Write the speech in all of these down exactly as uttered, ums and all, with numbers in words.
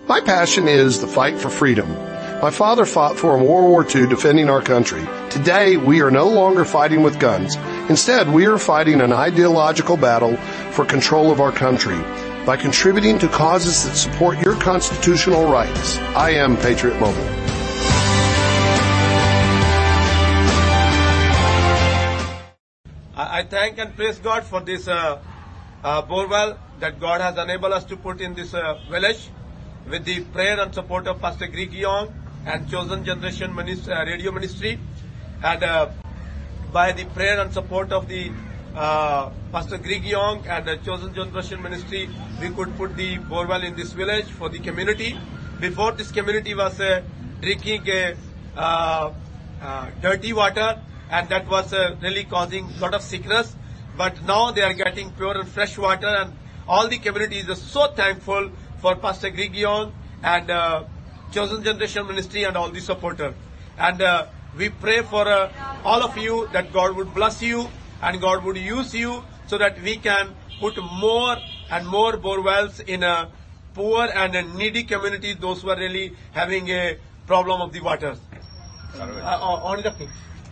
My passion is the fight for freedom. My father fought for in World War Two defending our country. Today, we are no longer fighting with guns. Instead, we are fighting an ideological battle for control of our country by contributing to causes that support your constitutional rights. I am Patriot Mobile. I thank and praise God for this uh, uh, borewell that God has enabled us to put in this uh, village with the prayer and support of Pastor Greg Young and Chosen Generation Ministry, uh, Radio Ministry, and uh, by the prayer and support of the uh, Pastor Greg Young and the Chosen Generation Ministry, we could put the borewell in this village for the community. Before, this community was uh, drinking uh, uh, uh, dirty water, and that was uh, really causing a lot of sickness. But now they are getting pure and fresh water, and all the community is so thankful for Pastor Greg Young and uh, Chosen Generation Ministry and all the supporters. And uh, we pray for uh, all of you that God would bless you and God would use you so that we can put more and more borewells in a poor and a needy communities, those who are really having a problem of the water. On the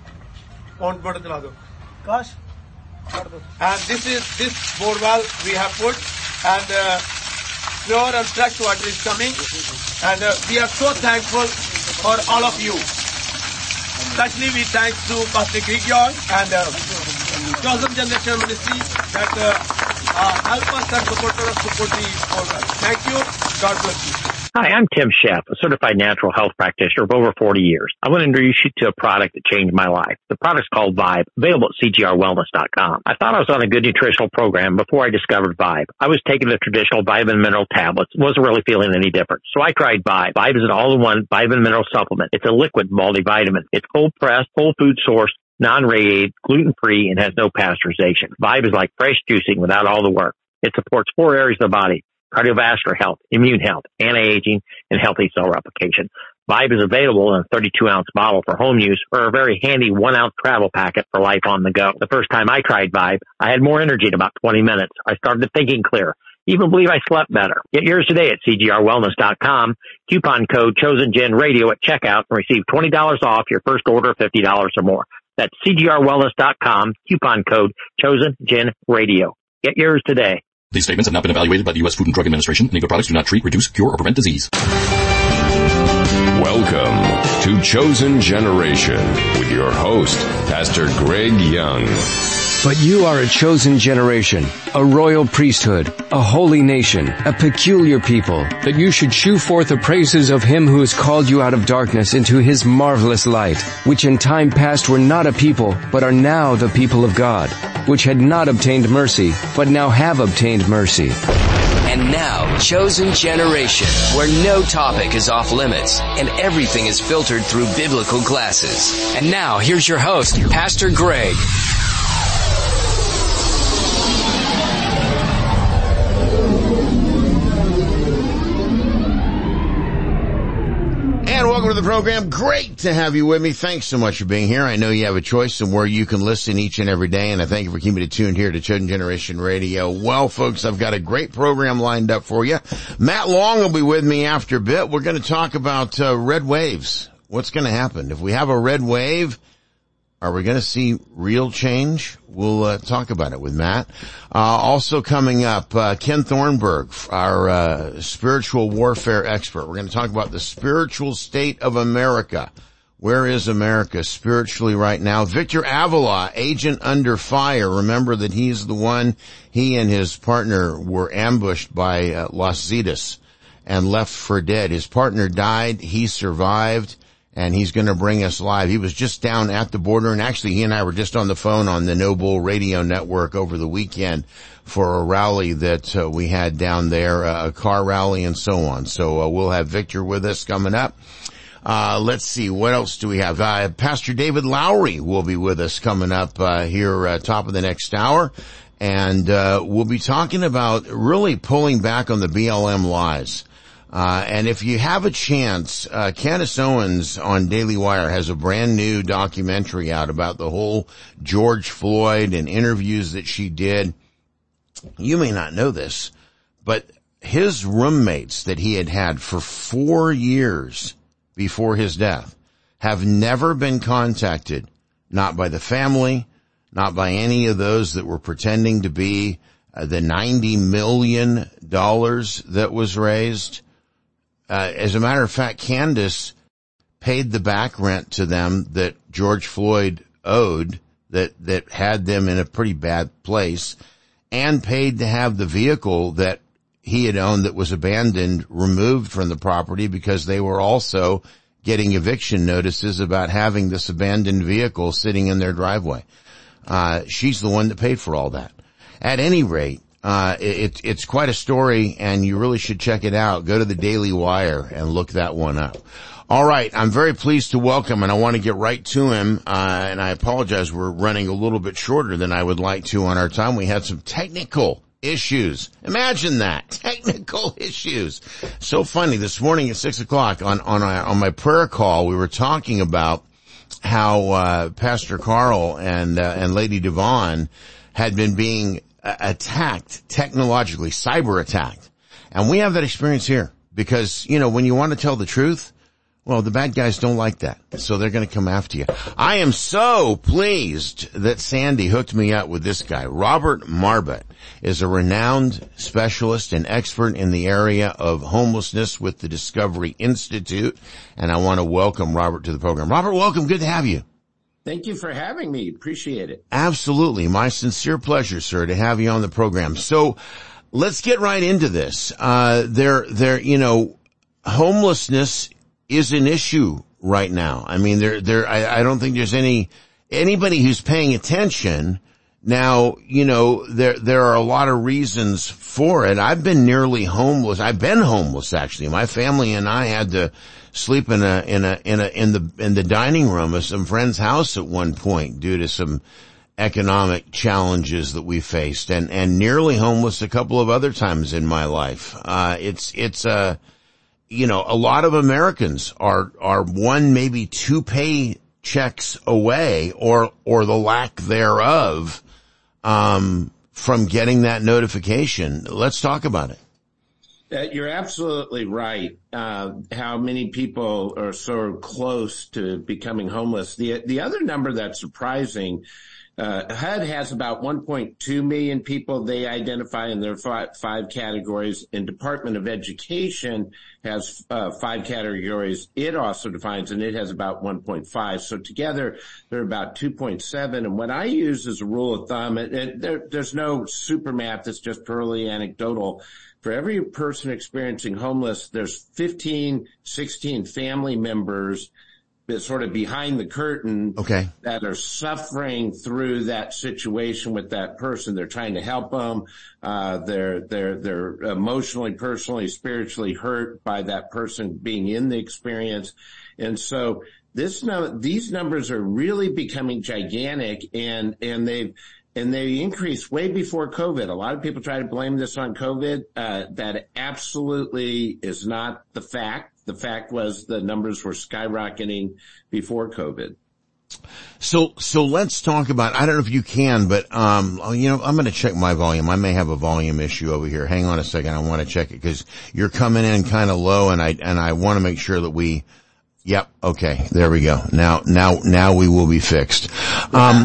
on Gosh. And this is this borewell we have put, and uh, pure and fresh water is coming, and uh, we are so thankful for all of you. Especially we thank to Pastor Greg Young and uh, Chosen Generation Ministry that uh, uh, help us and support us to put the borewell. Thank you. God bless you. Hi, I'm Tim Sheff, a certified natural health practitioner of over forty years. I want to introduce you to a product that changed my life. The product's called Vibe, available at C G R wellness dot com. I thought I was on a good nutritional program before I discovered Vibe. I was taking the traditional vitamin mineral tablets, wasn't really feeling any different. So I tried Vibe. Vibe is an all-in-one vitamin mineral supplement. It's a liquid multivitamin. It's cold-pressed, whole food sourced, non-radiated, gluten-free, and has no pasteurization. Vibe is like fresh juicing without all the work. It supports four areas of the body: cardiovascular health, immune health, anti-aging, and healthy cell replication. Vibe is available in a thirty-two ounce bottle for home use or a very handy one ounce travel packet for life on the go. The first time I tried Vibe, I had more energy in about twenty minutes. I started thinking clear. Even believe I slept better. Get yours today at C G R wellness dot com. Coupon code ChosenGenRadio at checkout and receive twenty dollars off your first order of fifty dollars or more. That's C G R wellness dot com. Coupon code ChosenGenRadio. Get yours today. These statements have not been evaluated by the U S Food and Drug Administration. Any of the products do not treat, reduce, cure, or prevent disease. Welcome to Chosen Generation with your host, Pastor Greg Young. But you are a chosen generation, a royal priesthood, a holy nation, a peculiar people, that you should shew forth the praises of him who has called you out of darkness into his marvelous light, which in time past were not a people, but are now the people of God, which had not obtained mercy, but now have obtained mercy. And now, Chosen Generation, where no topic is off limits and everything is filtered through biblical glasses. And now, here's your host, Pastor Greg. And welcome to the program. Great to have you with me. Thanks so much for being here. I know you have a choice of where you can listen each and every day, and I thank you for keeping it tuned here to Chosen Generation Radio. Well, folks, I've got a great program lined up for you. Matt Long will be with me after a bit. We're going to talk about uh, red waves. What's going to happen? If we have a red wave, are we going to see real change? We'll uh, talk about it with Matt. Uh, also coming up, uh, Ken Thornburg, our uh, spiritual warfare expert. We're going to talk about the spiritual state of America. Where is America spiritually right now? Victor Avila, agent under fire. Remember that he's the one, he and his partner were ambushed by uh, Las Zetas and left for dead. His partner died. He survived. And he's going to bring us live. He was just down at the border, and actually he and I were just on the phone on the Noble Radio Network over the weekend for a rally that uh, we had down there, uh, a car rally and so on. So uh, we'll have Victor with us coming up. Uh, let's see, what else do we have? Uh, Pastor David Lowry will be with us coming up uh, here uh, top of the next hour. And uh we'll be talking about really pulling back on the B L M lies. Uh, and if you have a chance, uh, Candace Owens on Daily Wire has a brand new documentary out about the whole George Floyd and interviews that she did. You may not know this, but his roommates that he had had for four years before his death have never been contacted, not by the family, not by any of those that were pretending to be uh, the ninety million dollars that was raised. Uh, as a matter of fact, Candace paid the back rent to them that George Floyd owed, that, that had them in a pretty bad place, and paid to have the vehicle that he had owned that was abandoned removed from the property because they were also getting eviction notices about having this abandoned vehicle sitting in their driveway. Uh, she's the one that paid for all that. At any rate, uh, it, it's quite a story, and you really should check it out. Go to the Daily Wire and look that one up. All right, I'm very pleased to welcome, and I want to get right to him, uh, and I apologize, we're running a little bit shorter than I would like to on our time. We had some technical issues. Imagine that. Technical issues. So funny. This morning at six o'clock on, on, a, on my prayer call, we were talking about how, uh, Pastor Carl and, uh, and Lady Devon had been being uh, attacked technologically, cyber attacked. And we have that experience here because, you know, when you want to tell the truth, well, the bad guys don't like that, so they're going to come after you. I am so pleased that Sandy hooked me up with this guy. Robert Marbut is a renowned specialist and expert in the area of homelessness with the Discovery Institute, and I want to welcome Robert to the program. Robert, welcome. Good to have you. Thank you for having me. Appreciate it. Absolutely. My sincere pleasure, sir, to have you on the program. So let's get right into this. Uh, there, there, you know, homelessness is an issue right now. I mean, there, there, I, I don't think there's any, anybody who's paying attention now, you know, there, there are a lot of reasons for it. I've been nearly homeless. I've been homeless, actually. My family and I had to sleep in a, in a, in a, in the, in the dining room of some friend's house at one point due to some economic challenges that we faced, and, and nearly homeless a couple of other times in my life. Uh, it's, it's, uh, you know, a lot of Americans are, are one, maybe two paychecks away or, or the lack thereof, um, from getting that notification. Let's talk about it. Uh, you're absolutely right. Uh, how many people are so close to becoming homeless. The, the other number that's surprising, Uh, H U D has about one point two million people they identify in their five, five categories, and Department of Education has uh, five categories it also defines, and it has about one point five. So together, they're about two point seven. And what I use as a rule of thumb, it, it, there, there's no super math, it's just purely anecdotal. For every person experiencing homeless, there's fifteen, sixteen family members sort of behind the curtain, okay, that are suffering through that situation with that person. They're trying to help them. Uh, they're, they're, they're emotionally, personally, spiritually hurt by that person being in the experience. And so this, these numbers are really becoming gigantic, and, and they've, and they increased way before COVID. A lot of people try to blame this on COVID. Uh, that absolutely is not the fact. The fact was the numbers were skyrocketing before COVID. So, so let's talk about, I don't know if you can, but, um, you know, I'm going to check my volume. I may have a volume issue over here. Hang on a second. I want to check it because you're coming in kind of low, and I, and I want to make sure that we, yep. Okay. There we go. Now, now, now we will be fixed. Um,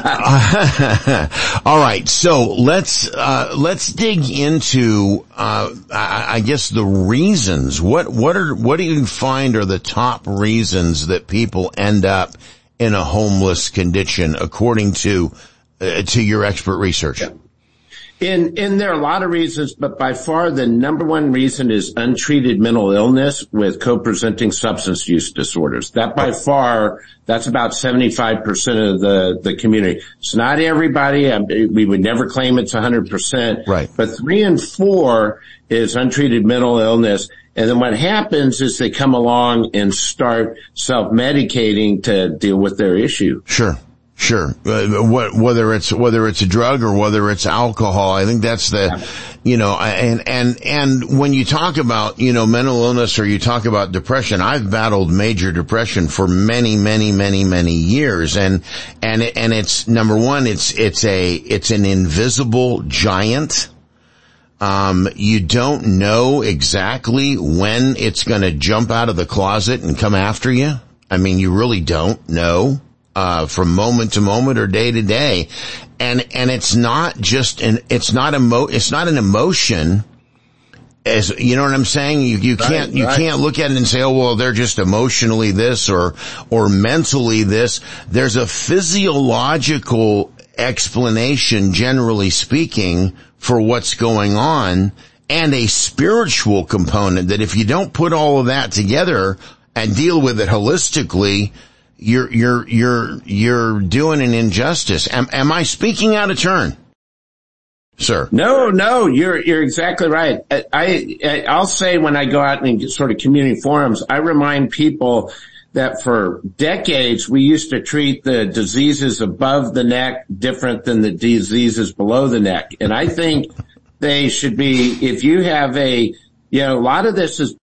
all right. So let's, uh, let's dig into, uh, I, I guess the reasons. What, what are, what do you find are the top reasons that people end up in a homeless condition according to, uh, to your expert research? Yeah. And, and there are a lot of reasons, but by far the number one reason is untreated mental illness with co-presenting substance use disorders. That by far, that's about seventy-five percent of the, the community. It's not everybody. We would never claim it's one hundred percent. Right. But three and four is untreated mental illness. And then what happens is they come along and start self-medicating to deal with their issue. Sure. Sure. Uh, what, whether it's, whether it's a drug or whether it's alcohol, I think that's the, you know, and, and, and when you talk about, you know, mental illness or you talk about depression, I've battled major depression for many, many, many, many years. And, and, it, and it's number one, it's, it's a, it's an invisible giant. Um, you don't know exactly when it's going to jump out of the closet and come after you. I mean, you really don't know, uh, from moment to moment or day to day. And, and it's not just an, it's not emo, it's not an emotion. As, you know what I'm saying? You, you can't, right, you right. can't look at it and say, oh, well, they're just emotionally this or, or mentally this. There's a physiological explanation, generally speaking, for what's going on, and a spiritual component that if you don't put all of that together and deal with it holistically, you're, you're, you're, you're doing an injustice. Am, am I speaking out of turn, sir? No, no, you're, you're exactly right. I, I, I'll say when I go out and sort of community forums, I remind people that for decades we used to treat the diseases above the neck different than the diseases below the neck. And I think they should be, if you have a, you know, a lot of this is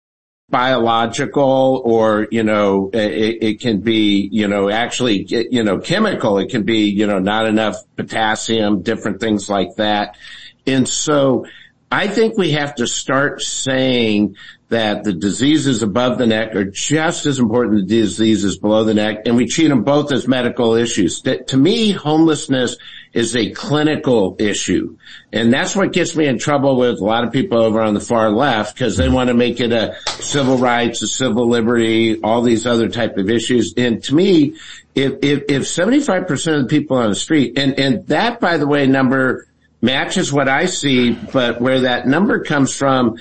biological or, you know, it, it can be, you know, actually, you know, chemical. It can be, you know, not enough potassium, different things like that. And so I think we have to start saying that the diseases above the neck are just as important as the diseases below the neck, and we treat them both as medical issues. That, to me, homelessness is a clinical issue, and that's what gets me in trouble with a lot of people over on the far left, because they want to make it a civil rights, a civil liberty, all these other type of issues. And to me, if if, if seventy-five percent of the people on the street, and and that, by the way, number matches what I see, but where that number comes from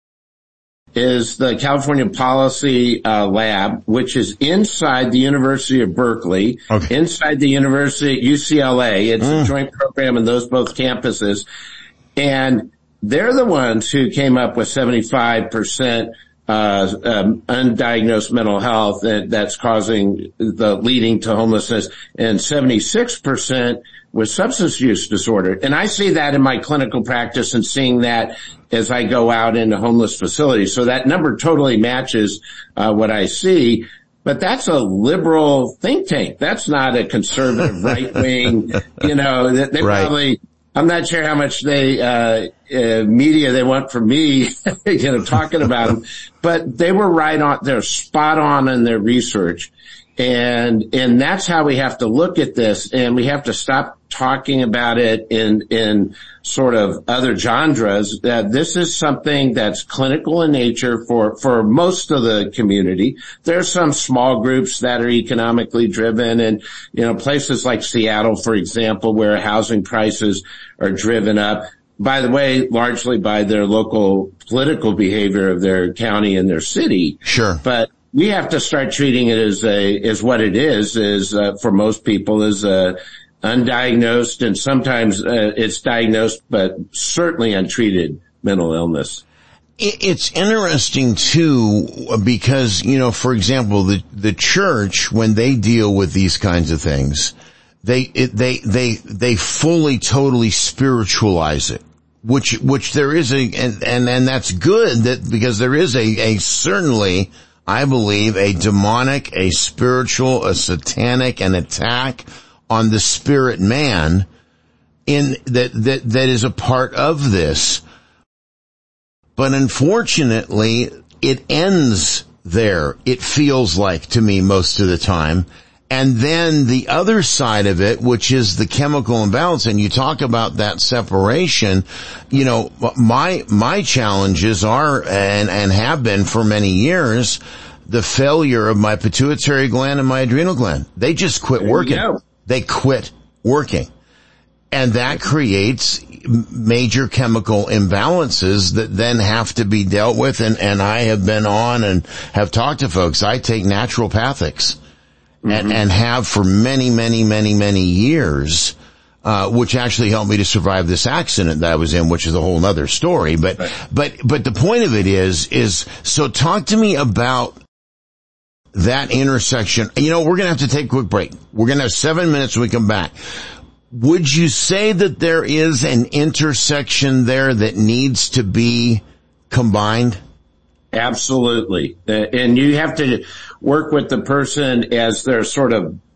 is the California Policy uh, Lab, which is inside the University of Berkeley, okay. inside the University at U C L A. It's mm. a joint program in those both campuses. And they're the ones who came up with seventy-five percent uh um, undiagnosed mental health that, that's causing the leading to homelessness, and seventy-six percent with substance use disorder. And I see that in my clinical practice and seeing that as I go out into homeless facilities. So that number totally matches uh what I see. But that's a liberal think tank. That's not a conservative right wing, you know, they, they right. probably, I'm not sure how much they, uh, uh, media they want from me, you know, talking about them, but they were right on, they're spot on in their research. And, and that's how we have to look at this, and we have to stop talking about it in, in sort of other genres. That this is something that's clinical in nature for, for most of the community. There are some small groups that are economically driven, and, you know, places like Seattle, for example, where housing prices are driven up, by the way, largely by their local political behavior of their county and their city. Sure. But we have to start treating it as a, as what it is, is, uh, for most people is, uh, undiagnosed, and sometimes, uh, it's diagnosed, but certainly untreated mental illness. It's interesting too, because, you know, for example, the, the church, when they deal with these kinds of things, they, it, they, they, they fully, totally spiritualize it. Which, which there is a, and, and, and that's good, that, because there is a, a certainly, I believe, a demonic, a spiritual, a satanic, an attack on the spirit man in that, that, that is a part of this. But unfortunately, it ends there. It feels like to me most of the time. And then the other side of it, which is the chemical imbalance, and you talk about that separation, you know, my, my challenges are, and, and have been for many years, the failure of my pituitary gland and my adrenal gland. They just quit there working. They quit working. And that creates major chemical imbalances that then have to be dealt with. And, and I have been on and have talked to folks. I take naturopathics. Mm-hmm. And, and have for many, many, many, many years, uh, which actually helped me to survive this accident that I was in, which is a whole other story. But, right. but, but the point of it is, is, so talk to me about that intersection. You know, we're going to have to take a quick break. We're going to have seven minutes when we come back. Would you say that there is an intersection there that needs to be combined? Absolutely. Uh, and you have to work with the person as they're sort of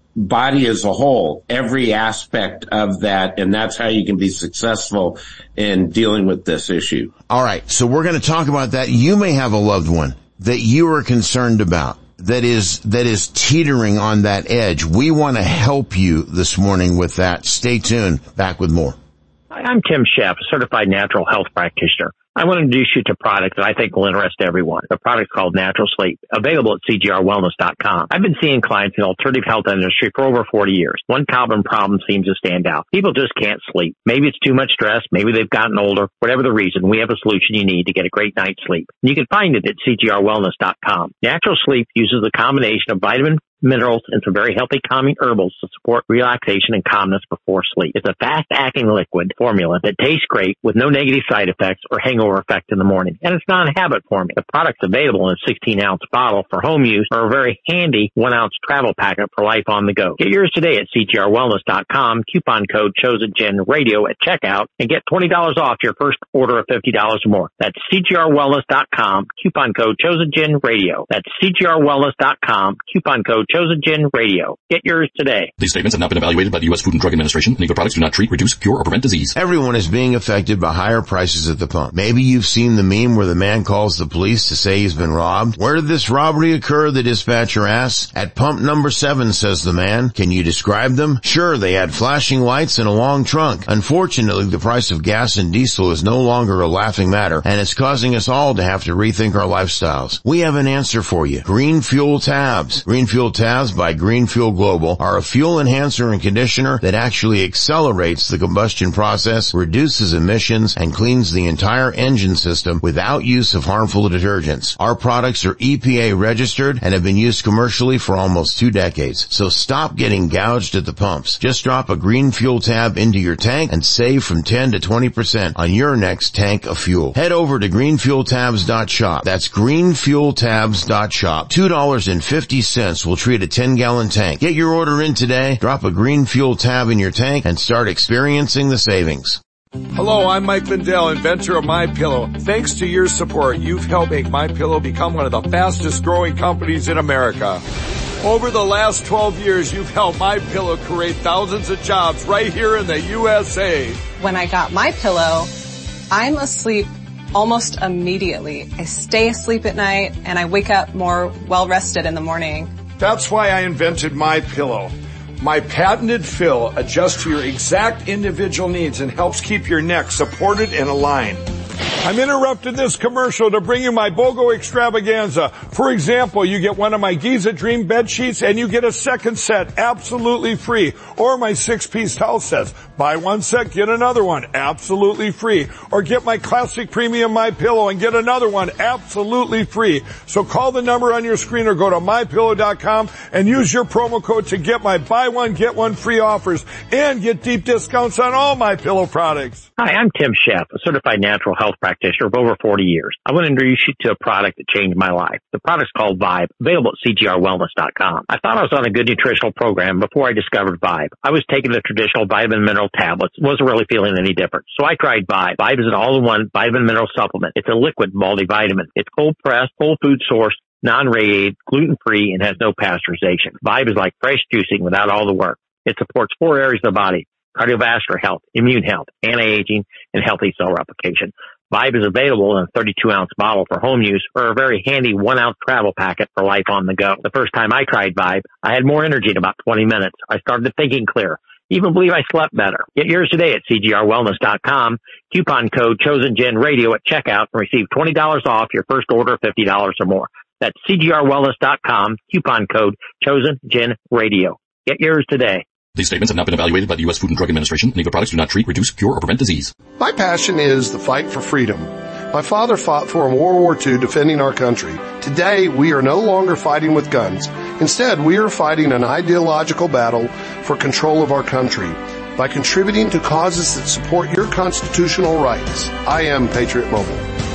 body as a whole, every aspect of that, and that's how you can be successful in dealing with this issue. All right, so we're going to talk about that. You may have a loved one that you are concerned about that is that is teetering on that edge. We want to help you this morning with that. Stay tuned. Back with more. Hi, I'm Tim Sheff, a certified natural health practitioner. I want to introduce you to a product that I think will interest everyone. The product's called Natural Sleep, available at C G R wellness dot com. I've been seeing clients in the alternative health industry for over forty years. One common problem seems to stand out. People just can't sleep. Maybe it's too much stress. Maybe they've gotten older. Whatever the reason, we have a solution you need to get a great night's sleep. You can find it at C G R wellness dot com. Natural Sleep uses a combination of vitamin, minerals, and some very healthy calming herbals to support relaxation and calmness before sleep. It's a fast-acting liquid formula that tastes great with no negative side effects or hangover effect in the morning. And it's non-habit forming. The product's available in a sixteen ounce bottle for home use or a very handy one ounce travel packet for life on the go. Get yours today at C G R wellness dot com. Coupon code ChosenGenRadio at checkout and get twenty dollars off your first order of fifty dollars or more. That's C G R wellness dot com. Coupon code ChosenGenRadio. That's C G R wellness dot com. Coupon code Chosen Radio. Get yours today. These statements have not been evaluated by the U S Food and Drug Administration. Legal products do not treat, reduce, cure, or prevent disease. Everyone is being affected by higher prices at the pump. Maybe you've seen the meme where the man calls the police to say he's been robbed. Where did this robbery occur? The dispatcher asks. At pump number seven, says the man. Can you describe them? Sure, they had flashing lights and a long trunk. Unfortunately, the price of gas and diesel is no longer a laughing matter, and it's causing us all to have to rethink our lifestyles. We have an answer for you. Green Fuel Tabs. Green Fuel Tabs by Green Fuel Global are a fuel enhancer and conditioner that actually accelerates the combustion process, reduces emissions, and cleans the entire engine system without use of harmful detergents. Our products are E P A registered and have been used commercially for almost two decades. So stop getting gouged at the pumps. Just drop a Green Fuel Tab into your tank and save from ten to twenty percent on your next tank of fuel. Head over to green fuel tabs dot shop. That's green fuel tabs dot shop. two dollars and fifty cents will treat a ten gallon tank. Get your order in today, drop a Green Fuel Tab in your tank, and start experiencing the savings. Hello, I'm Mike Lindell, inventor of MyPillow. Thanks to your support, you've helped make MyPillow become one of the fastest growing companies in America. Over the last twelve years, you've helped MyPillow create thousands of jobs right here in the U S A. When I got MyPillow, I'm asleep almost immediately. I stay asleep at night and I wake up more well-rested in the morning. That's why I invented MyPillow. My patented fill adjusts to your exact individual needs and helps keep your neck supported and aligned. I'm interrupting this commercial to bring you my BOGO extravaganza. For example, you get one of my Giza Dream bed sheets and you get a second set absolutely free. Or my six-piece towel sets. Buy one set, get another one absolutely free. Or get my classic premium MyPillow and get another one absolutely free. So call the number on your screen or go to my pillow dot com and use your promo code to get my buy one, get one free offers and get deep discounts on all MyPillow products. Hi, I'm Tim Sheff, a certified natural health practitioner of over forty years. I want to introduce you to a product that changed my life. The product's called Vibe, available at C G R wellness dot com. I thought I was on a good nutritional program before I discovered Vibe. I was taking the traditional vitamin mineral tablets, wasn't really feeling any different. So I tried Vibe. Vibe is an all-in-one vitamin mineral supplement. It's a liquid multivitamin. It's cold-pressed, whole food sourced, non-radiated, gluten-free, and has no pasteurization. Vibe is like fresh juicing without all the work. It supports four areas of the body: cardiovascular health, immune health, anti-aging, and healthy cell replication. Vibe is available in a thirty-two ounce bottle for home use or a very handy one ounce travel packet for life on the go. The first time I tried Vibe, I had more energy in about twenty minutes. I started thinking clear. Even believe I slept better. Get yours today at C G R wellness dot com. Coupon code ChosenGenRadio at checkout and receive twenty dollars off your first order of fifty dollars or more. That's C G R wellness dot com. Coupon code ChosenGenRadio. Get yours today. These statements have not been evaluated by the U S Food and Drug Administration. Legal products do not treat, reduce, cure, or prevent disease. My passion is the fight for freedom. My father fought for in World War Two defending our country. Today, we are no longer fighting with guns. Instead, we are fighting an ideological battle for control of our country by contributing to causes that support your constitutional rights. I am Patriot Mobile.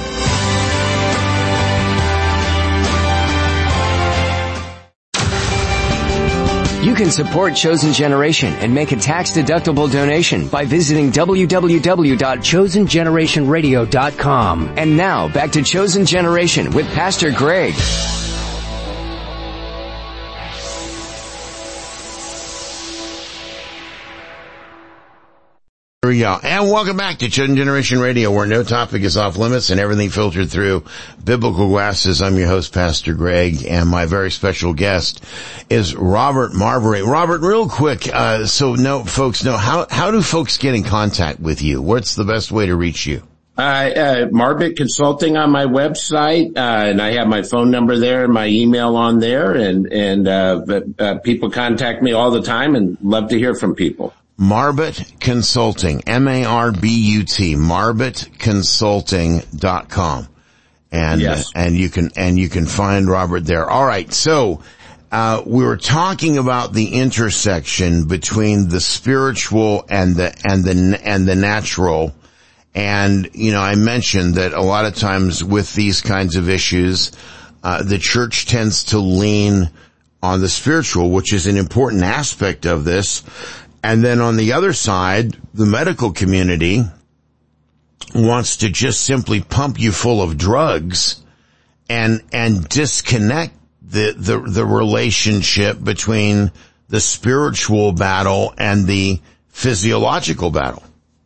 You can support Chosen Generation and make a tax-deductible donation by visiting w w w dot chosen generation radio dot com. And now, back to Chosen Generation with Pastor Greg. Here we go. And welcome back to Chosen Generation Radio, where no topic is off limits and everything filtered through biblical glasses. I'm your host, Pastor Greg, and my very special guest is Robert Marbury. Robert, real quick, uh, so no folks know, how, how do folks get in contact with you? What's the best way to reach you? Uh, uh, Marbit Consulting on my website, uh, and I have my phone number there and my email on there, and, and, uh, uh, people contact me all the time and love to hear from people. Marbut Consulting, M A R B U T, marbut consulting dot com. And, yes. and you can, and you can find Robert there. All right. So, uh, we were talking about the intersection between the spiritual and the, and the, and the natural. And, you know, I mentioned that a lot of times with these kinds of issues, uh, the church tends to lean on the spiritual, which is an important aspect of this. And then on the other side, the medical community wants to just simply pump you full of drugs and, and disconnect the, the, the relationship between the spiritual battle and the physiological battle.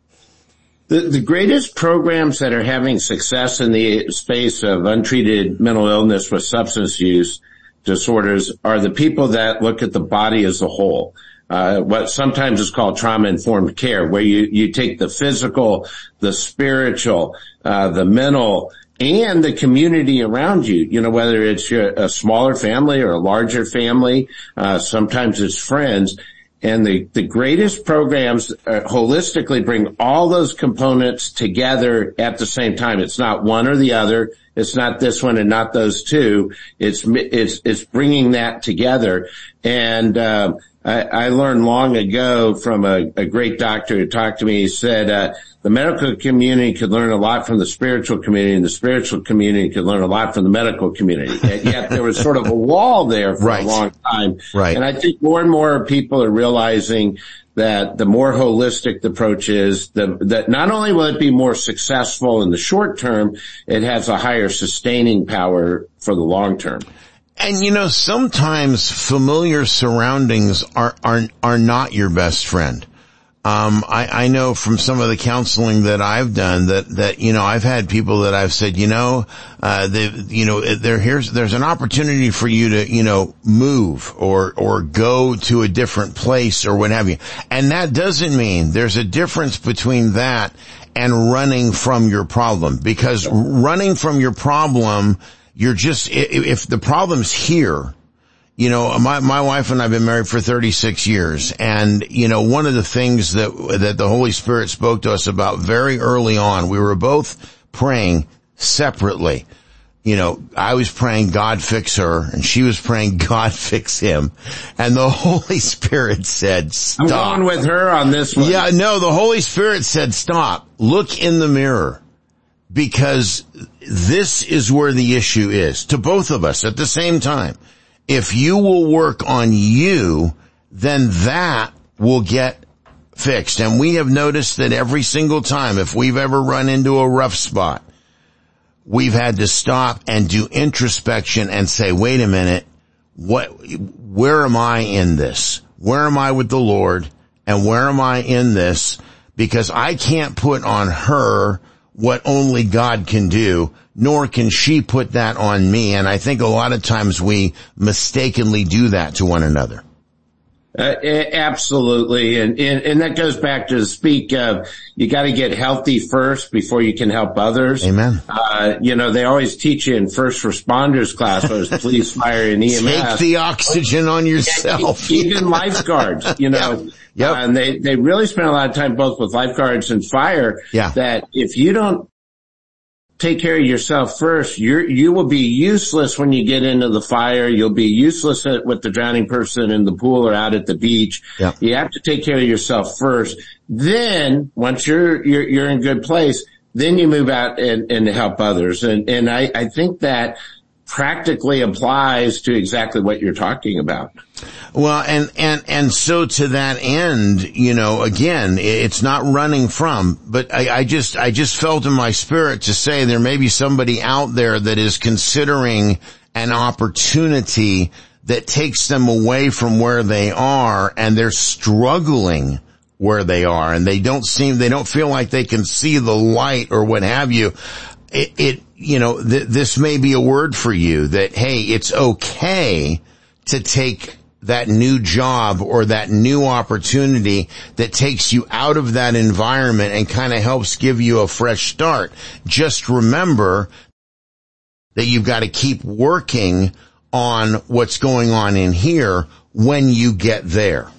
The, the greatest programs that are having success in the space of untreated mental illness with substance use disorders are the people that look at the body as a whole. Uh, what sometimes is called trauma-informed care, where you, you take the physical, the spiritual, uh, the mental, and the community around you. You know, whether it's your, a smaller family or a larger family, uh, sometimes it's friends. And the, the greatest programs uh, holistically bring all those components together at the same time. It's not one or the other. It's not this one and not those two. It's, it's, it's bringing that together. And, uh, I, I learned long ago from a, a great doctor who talked to me. He said, uh, the medical community could learn a lot from the spiritual community, and the spiritual community could learn a lot from the medical community. And yet there was sort of a wall there for right. a long time. Right. And I think more and more people are realizing that the more holistic the approach is, the, that not only will it be more successful in the short term, it has a higher sustaining power for the long term. And you know, sometimes familiar surroundings are, are, are not your best friend. Um, I, I know from some of the counseling that I've done that, that, you know, I've had people that I've said, you know, uh, they, you know, there, here's, there's an opportunity for you to, you know, move or, or go to a different place or what have you. And that doesn't mean there's a difference between that and running from your problem, because running from your problem, you're just, if the problem's here, you know, my, my wife and I have been married for thirty-six years. And, you know, one of the things that, that the Holy Spirit spoke to us about very early on, we were both praying separately. You know, I was praying, God fix her, and she was praying, God fix him. And the Holy Spirit said, stop. I'm going with her on this one. Yeah, no, the Holy Spirit said, stop. Look in the mirror. Because this is where the issue is, to both of us at the same time. If you will work on you, then that will get fixed. And we have noticed that every single time, if we've ever run into a rough spot, we've had to stop and do introspection and say, wait a minute, what, where am I in this? Where am I with the Lord? And where am I in this? Because I can't put on her what only God can do, nor can she put that on me. And I think a lot of times we mistakenly do that to one another. Uh, absolutely. And, and, and that goes back to the speak of, you got to get healthy first before you can help others. Amen. Uh, you know, they always teach you in first responders class, whether it's police, fire, and E M S. Take the oxygen on yourself. Even lifeguards, you know. Yep. Yep. Uh, and they, they really spend a lot of time both with lifeguards and fire. Yeah. That if you don't take care of yourself first, you're, you will be useless when you get into the fire. You'll be useless at, with the drowning person in the pool or out at the beach. Yeah. You have to take care of yourself first. Then, once you're, you're, you're in good place, then you move out and, and help others. And, and I, I think that practically applies to exactly what you're talking about. Well, and, and, and so to that end, you know, again, it's not running from, but I, I just, I just felt in my spirit to say there may be somebody out there that is considering an opportunity that takes them away from where they are, and they're struggling where they are and they don't seem, they don't feel like they can see the light or what have you, it, it you know, th- this may be a word for you that, hey, it's okay to take that new job or that new opportunity that takes you out of that environment and kind of helps give you a fresh start. Just remember that you've got to keep working on what's going on in here when you get there.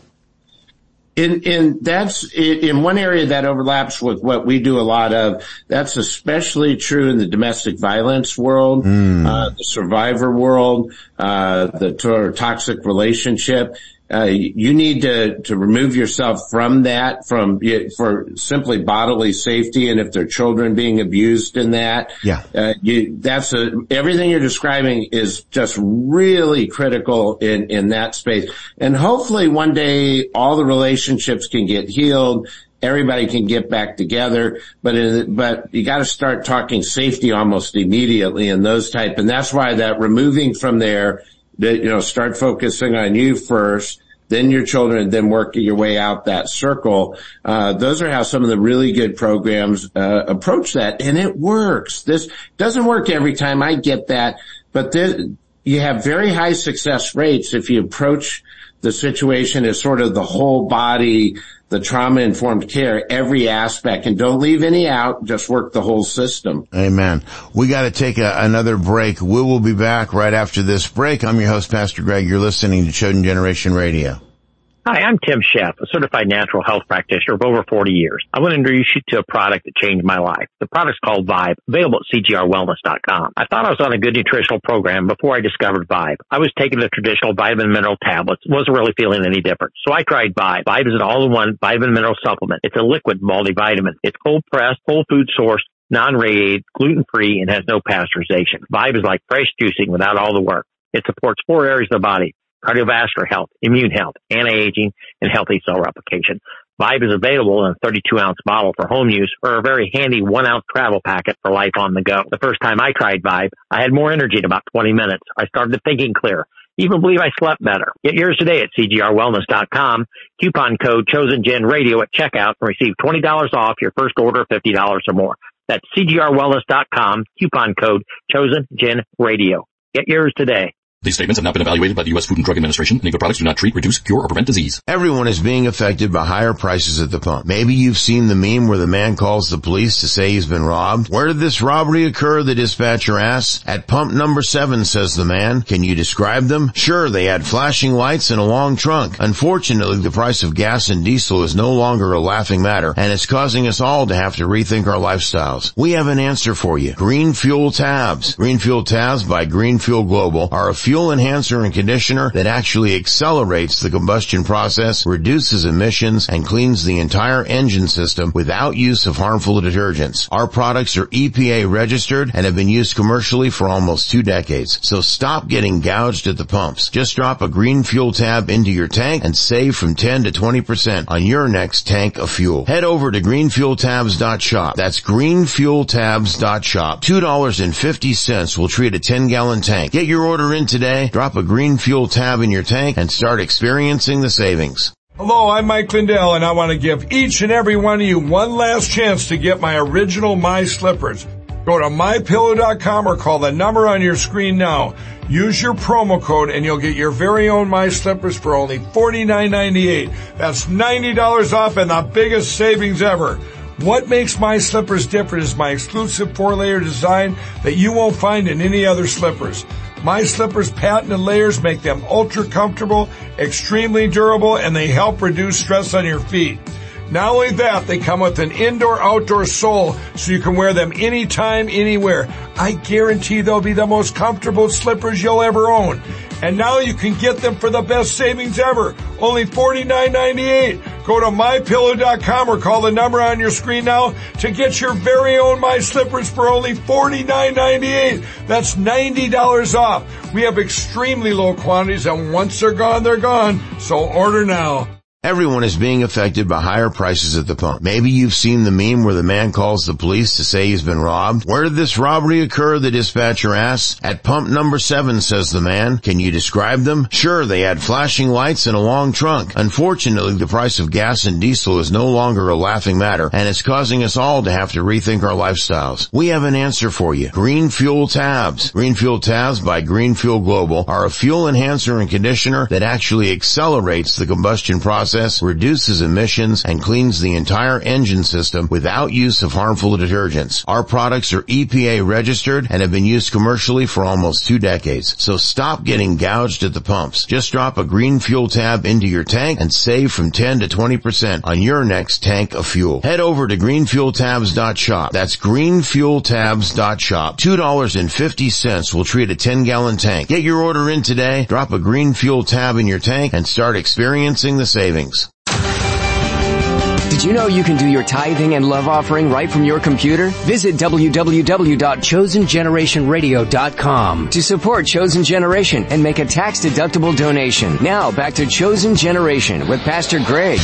In, in, that's, in one area that overlaps with what we do a lot of, that's especially true in the domestic violence world, mm. uh, the survivor world, uh, the to- toxic relationship. Uh, you need to, to remove yourself from that, from, for simply bodily safety, and if there are children being abused in that. Yeah. Uh, you, that's a, everything you're describing is just really critical in, in that space. And hopefully one day all the relationships can get healed. Everybody can get back together, but it, but you got to start talking safety almost immediately in those type. And that's why that removing from there, that, you know, start focusing on you first, then your children, then work your way out that circle. Uh, those are how some of the really good programs, uh, approach that. And it works. This doesn't work every time. I get that, but this, you have very high success rates if you approach the situation as sort of the whole body, the trauma-informed care, every aspect, and don't leave any out, just work the whole system. Amen. We got to take a, another break. We will be back right after this break. I'm your host, Pastor Greg. You're listening to Chosen Generation Radio. Hi, I'm Tim Sheff, a certified natural health practitioner of over forty years. I want to introduce you to a product that changed my life. The product's called Vibe, available at C G R wellness dot com. I thought I was on a good nutritional program before I discovered Vibe. I was taking the traditional vitamin mineral tablets, wasn't really feeling any different. So I tried Vibe. Vibe is an all-in-one vitamin mineral supplement. It's a liquid multivitamin. It's cold-pressed, whole food sourced, non-radiated, gluten-free, and has no pasteurization. Vibe is like fresh juicing without all the work. It supports four areas of the body: cardiovascular health, immune health, anti-aging, and healthy cell replication. Vibe is available in a thirty-two ounce bottle for home use or a very handy one ounce travel packet for life on the go. The first time I tried Vibe, I had more energy in about twenty minutes. I started thinking clear. Even believe I slept better. Get yours today at C G R wellness dot com. Coupon code ChosenGenRadio at checkout and receive twenty dollars off your first order of fifty dollars or more. That's C G R wellness dot com. Coupon code ChosenGenRadio. Get yours today. These statements have not been evaluated by the U S Food and Drug Administration. Any of the products do not treat, reduce, cure, or prevent disease. Everyone is being affected by higher prices at the pump. Maybe you've seen the meme where the man calls the police to say he's been robbed. Where did this robbery occur? The dispatcher asks. At pump number seven, says the man. Can you describe them? Sure, they had flashing lights and a long trunk. Unfortunately, the price of gas and diesel is no longer a laughing matter, and it's causing us all to have to rethink our lifestyles. We have an answer for you. Green Fuel Tabs. Green Fuel Tabs by Green Fuel Global are a fuel enhancer and conditioner that actually accelerates the combustion process, reduces emissions, and cleans the entire engine system without use of harmful detergents. Our products are E P A registered and have been used commercially for almost two decades. So stop getting gouged at the pumps. Just drop a Green Fuel Tab into your tank and save from ten to twenty percent on your next tank of fuel. Head over to green fuel tabs dot shop. That's green fuel tabs dot shop. two dollars and fifty cents will treat a ten gallon tank. Get your order in today. Drop a Green Fuel Tab in your tank and start experiencing the savings. Hello, I'm Mike Lindell, and I want to give each and every one of you one last chance to get my original My Slippers. Go to my pillow dot com or call the number on your screen now. Use your promo code and you'll get your very own My Slippers for only forty-nine ninety-eight. That's ninety dollars off and the biggest savings ever. What makes My Slippers different is my exclusive four-layer design that you won't find in any other slippers. My Slippers' patented layers make them ultra comfortable, extremely durable, and they help reduce stress on your feet. Not only that, they come with an indoor-outdoor sole so you can wear them anytime, anywhere. I guarantee they'll be the most comfortable slippers you'll ever own. And now you can get them for the best savings ever, only forty-nine ninety-eight. Go to my pillow dot com or call the number on your screen now to get your very own My Slippers for only forty-nine ninety-eight. That's ninety dollars off. We have extremely low quantities, and once they're gone, they're gone. So order now. Everyone is being affected by higher prices at the pump. Maybe you've seen the meme where the man calls the police to say he's been robbed. Where did this robbery occur? The dispatcher asks. At pump number seven, says the man. Can you describe them? Sure, they had flashing lights and a long trunk. Unfortunately, the price of gas and diesel is no longer a laughing matter, and it's causing us all to have to rethink our lifestyles. We have an answer for you. Green Fuel Tabs. Green Fuel Tabs by Green Fuel Global are a fuel enhancer and conditioner that actually accelerates the combustion process, reduces emissions, and cleans the entire engine system without use of harmful detergents. Our products are E P A registered and have been used commercially for almost two decades. So stop getting gouged at the pumps. Just drop a Green Fuel Tab into your tank and save from ten to twenty percent on your next tank of fuel. Head over to green fuel tabs dot shop. That's green fuel tabs dot shop. two dollars and fifty cents will treat a ten gallon tank. Get your order in today, drop a Green Fuel Tab in your tank, and start experiencing the savings. Did you know you can do your tithing and love offering right from your computer? Visit w w w dot chosen generation radio dot com to support Chosen Generation and make a tax-deductible donation. Now back to Chosen Generation with Pastor Greg.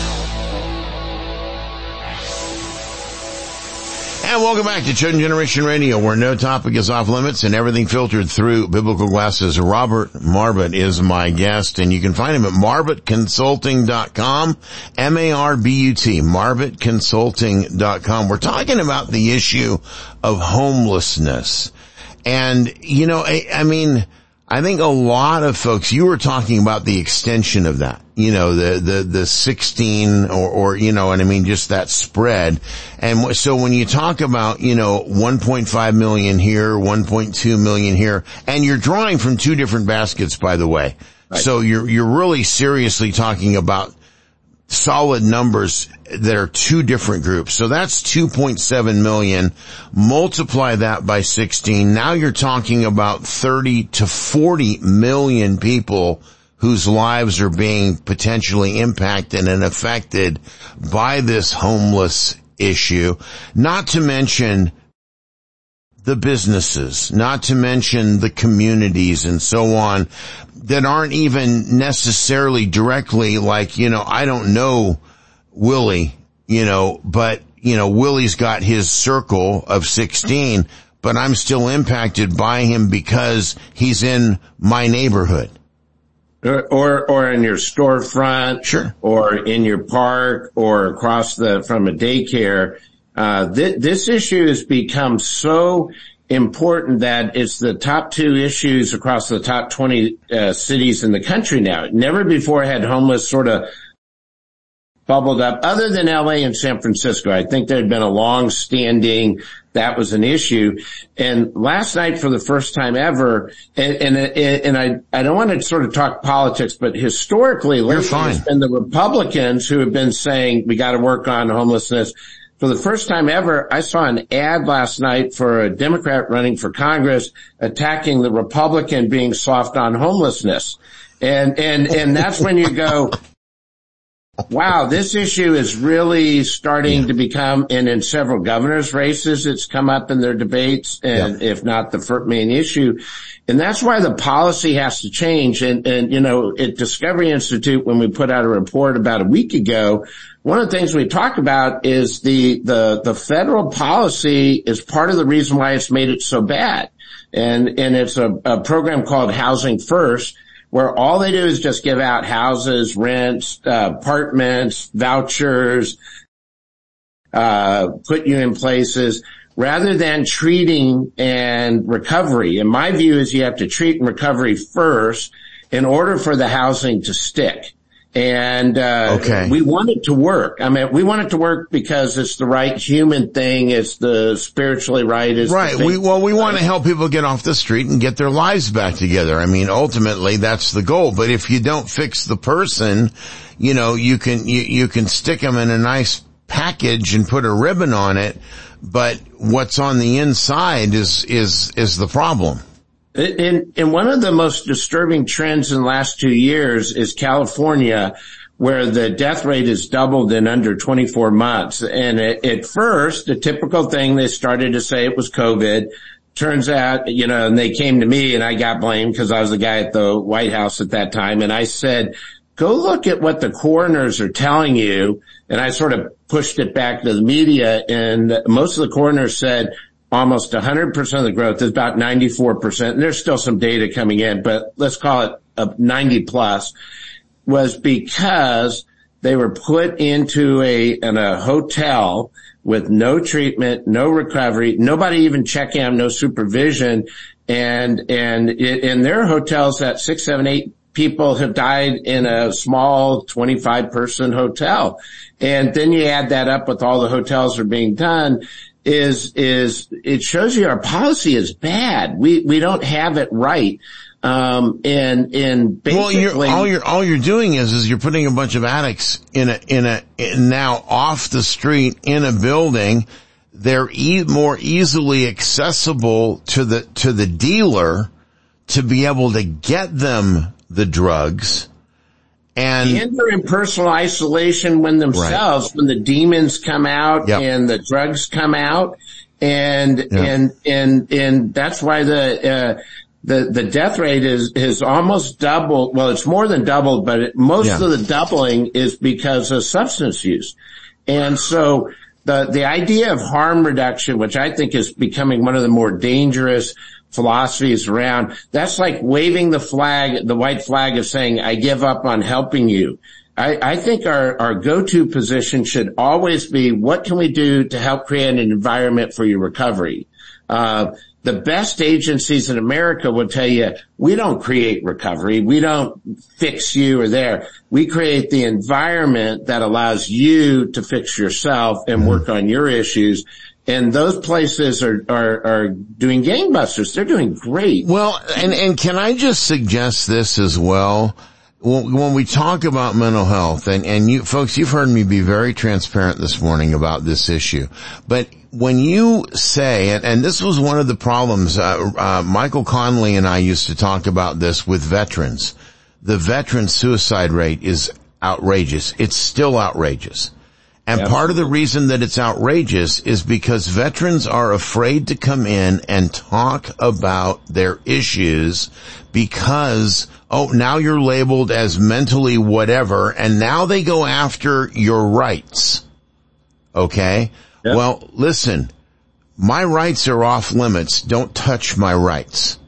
And welcome back to Chosen Generation Radio, where no topic is off limits and everything filtered through biblical glasses. Robert Marbut is my guest, and you can find him at marbut consulting dot com, M A R B U T, marbut consulting dot com. We're talking about the issue of homelessness. And, you know, I, I mean, I think a lot of folks, you were talking about the extension of that, you know, the, the, the sixteen or, or, you know, and I mean, just that spread. And so when you talk about, you know, one point five million here, one point two million here, and you're drawing from two different baskets, by the way. Right. So you're, you're really seriously talking about solid numbers that are two different groups. So that's two point seven million. Multiply that by sixteen. Now you're talking about thirty to forty million people whose lives are being potentially impacted and affected by this homeless issue. Not to mention the businesses, not to mention the communities and so on that aren't even necessarily directly like, you know, I don't know Willie, you know, but, you know, Willie's got his circle of sixteen, but I'm still impacted by him because he's in my neighborhood. Or, or, or in your storefront. Sure. Or in your park or across the, from a daycare. Uh, th- this issue has become so important that it's the top two issues across the top twenty uh, cities in the country now. Never before had homeless sort of bubbled up, other than L A and San Francisco. I think there had been a long-standing, that was an issue. And last night, for the first time ever, and, and, and I, I don't want to sort of talk politics, but historically, lately, it's been the Republicans who have been saying we got to work on homelessness. For the first time ever, I saw an ad last night for a Democrat running for Congress attacking the Republican being soft on homelessness. And, and, and that's when you go, wow, this issue is really starting yeah. to become, and in several governors' races, it's come up in their debates, and yeah. if not the first main issue. And that's why the policy has to change. And, and, you know, at Discovery Institute, when we put out a report about a week ago, one of the things we talk about is the, the, the federal policy is part of the reason why it's made it so bad. And, and it's a, a program called Housing First, where all they do is just give out houses, rents, uh, apartments, vouchers, uh, put you in places, rather than treating and recovery. And my view is you have to treat and recovery first in order for the housing to stick. And, uh, okay. we want it to work. I mean, we want it to work because it's the right human thing. It's the spiritually right. It's right. We, well, we want to help people get off the street and get their lives back together. I mean, ultimately that's the goal. But if you don't fix the person, you know, you can, you, you can stick them in a nice package and put a ribbon on it. But what's on the inside is, is, is the problem. And, and one of the most disturbing trends in the last two years is California, where the death rate has doubled in under twenty-four months. And at, at first, the typical thing, they started to say it was COVID. Turns out, you know, and they came to me and I got blamed because I was the guy at the White House at that time. And I said, go look at what the coroners are telling you. And I sort of pushed it back to the media, and most of the coroners said almost one hundred percent of the growth is about ninety-four percent. And there's still some data coming in, but let's call it a ninety plus, was because they were put into a, in a hotel with no treatment, no recovery, nobody even checking them, no supervision. And, and in their hotels that six, seven, eight people have died in a small twenty-five person hotel. And then you add that up with all the hotels that are being done, is, is, it shows you our policy is bad. We, we don't have it right. Um, and, and basically. Well, you're, all you're, all you're doing is, is you're putting a bunch of addicts in a, in a, in now off the street in a building. They're e- more easily accessible to the, to the dealer to be able to get them the drugs. And, and they're in personal isolation when themselves, right. when the demons come out yep. and the drugs come out. And, yep. and, and, and that's why the, uh, the, the death rate is, is almost double. Well, it's more than doubled, but it, most yeah. of the doubling is because of substance use. And so the, the idea of harm reduction, which I think is becoming one of the more dangerous philosophies around, that's like waving the flag, the white flag of saying, I give up on helping you. I, I think our, our go-to position should always be, what can we do to help create an environment for your recovery? Uh, the best agencies in America will tell you, we don't create recovery. We don't fix you or there. We create the environment that allows you to fix yourself and work on your issues. And those places are, are, are doing gangbusters. They're doing great. Well, and, and can I just suggest this as well? When, when we talk about mental health, and, and you folks, you've heard me be very transparent this morning about this issue, but when you say, and, and this was one of the problems, uh, uh, Michael Conley and I used to talk about this with veterans. The veteran suicide rate is outrageous. It's still outrageous. And Absolutely. Part of the reason that it's outrageous is because veterans are afraid to come in and talk about their issues because, oh, now you're labeled as mentally whatever, and now they go after your rights. Okay? Yep. Well, listen, my rights are off limits. Don't touch my rights.